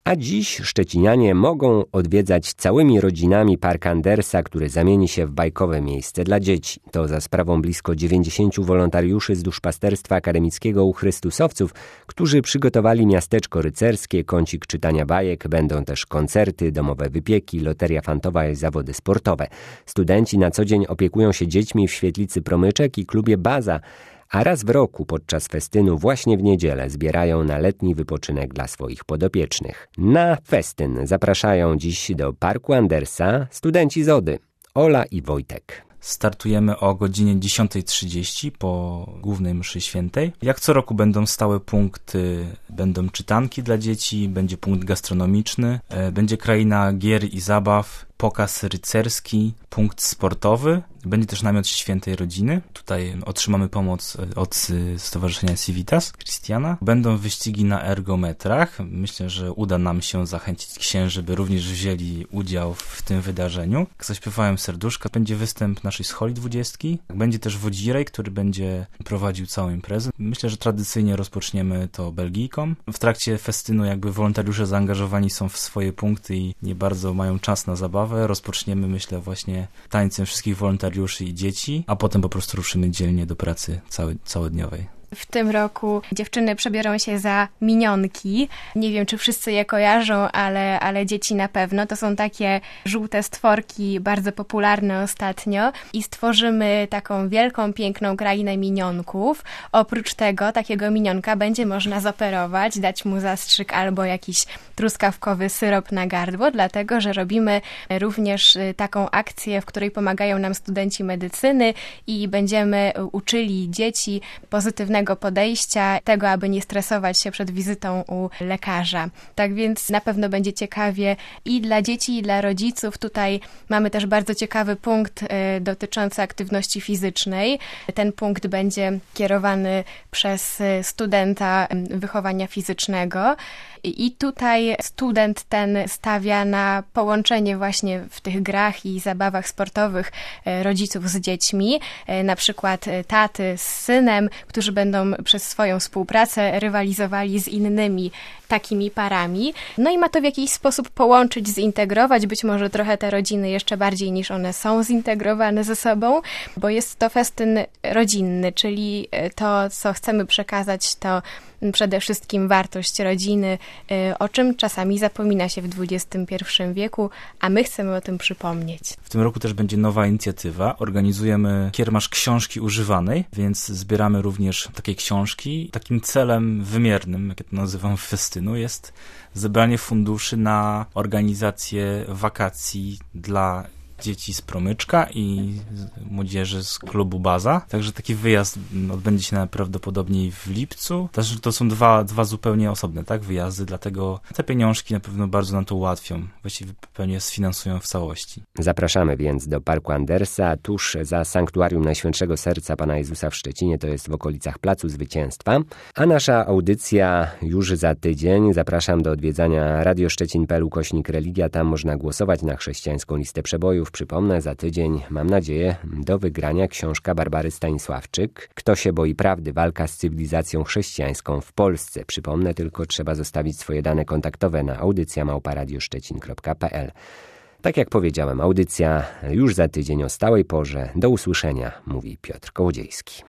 A dziś szczecinianie mogą odwiedzać całymi rodzinami Park Andersa, który zamieni się w bajkowe miejsce dla dzieci. To za sprawą blisko 90 wolontariuszy z duszpasterstwa akademickiego u Chrystusowców, którzy przygotowali miasteczko rycerskie, kącik czytania bajek, będą też koncerty, domowe wypieki, loteria fantowa i zawody sportowe. Studenci na co dzień opiekują się dziećmi w świetlicy Promyczek i klubie Baza, a raz w roku podczas festynu właśnie w niedzielę zbierają na letni wypoczynek dla swoich podopiecznych. Na festyn zapraszają dziś do Parku Andersa studenci z Ody, Ola i Wojtek. Startujemy o godzinie 10:30 po głównej mszy świętej. Jak co roku będą stałe punkty, będą czytanki dla dzieci, będzie punkt gastronomiczny, będzie kraina gier i zabaw, pokaz rycerski, punkt sportowy, będzie też namiot świętej rodziny. Tutaj otrzymamy pomoc od Stowarzyszenia Civitas Christiana. Będą wyścigi na ergometrach. Myślę, że uda nam się zachęcić księży, by również wzięli udział w tym wydarzeniu. Zaśpiewałem serduszka. Będzie występ naszej scholi 20. Będzie też wodzirej, który będzie prowadził całą imprezę. Myślę, że tradycyjnie rozpoczniemy to Belgijką. W trakcie festynu jakby wolontariusze zaangażowani są w swoje punkty i nie bardzo mają czas na zabawę. Rozpoczniemy, myślę, właśnie tańcem wszystkich wolontariuszy i dzieci, a potem po prostu ruszymy dzielnie do pracy całodniowej. W tym roku dziewczyny przebiorą się za minionki. Nie wiem, czy wszyscy je kojarzą, ale dzieci na pewno. To są takie żółte stworki, bardzo popularne ostatnio. I stworzymy taką wielką, piękną krainę minionków. Oprócz tego takiego minionka będzie można zoperować, dać mu zastrzyk albo jakiś truskawkowy syrop na gardło, dlatego że robimy również taką akcję, w której pomagają nam studenci medycyny i będziemy uczyli dzieci pozytywnego podejścia, tego, aby nie stresować się przed wizytą u lekarza. Tak więc na pewno będzie ciekawie i dla dzieci, i dla rodziców. Tutaj mamy też bardzo ciekawy punkt dotyczący aktywności fizycznej. Ten punkt będzie kierowany przez studenta wychowania fizycznego. I tutaj student ten stawia na połączenie właśnie w tych grach i zabawach sportowych rodziców z dziećmi, na przykład taty z synem, którzy będą przez swoją współpracę rywalizowali z innymi takimi parami. No i ma to w jakiś sposób połączyć, zintegrować, być może trochę te rodziny jeszcze bardziej niż one są zintegrowane ze sobą, bo jest to festyn rodzinny, czyli to, co chcemy przekazać, to przede wszystkim wartość rodziny, o czym czasami zapomina się w XXI wieku, a my chcemy o tym przypomnieć. W tym roku też będzie nowa inicjatywa. Organizujemy kiermasz książki używanej, więc zbieramy również takie książki. Takim celem wymiernym, jak ja to nazywam, festynu jest zebranie funduszy na organizację wakacji dla dzieci z Promyczka i młodzieży z klubu Baza. Także taki wyjazd odbędzie się najprawdopodobniej w lipcu. To są dwa zupełnie osobne wyjazdy, dlatego te pieniążki na pewno bardzo nam to ułatwią. Właściwie pewnie sfinansują w całości. Zapraszamy więc do Parku Andersa, tuż za Sanktuarium Najświętszego Serca Pana Jezusa w Szczecinie, to jest w okolicach Placu Zwycięstwa. A nasza audycja już za tydzień. Zapraszam do odwiedzania radioszczecin.pl/religia. Tam można głosować na chrześcijańską listę przebojów. Przypomnę, za tydzień, mam nadzieję, do wygrania książka Barbary Stanisławczyk Kto się boi prawdy? Walka z cywilizacją chrześcijańską w Polsce. Przypomnę tylko, trzeba zostawić swoje dane kontaktowe na audycja@radioszczecin.pl. Tak jak powiedziałem, audycja już za tydzień o stałej porze. Do usłyszenia, mówi Piotr Kołodziejski.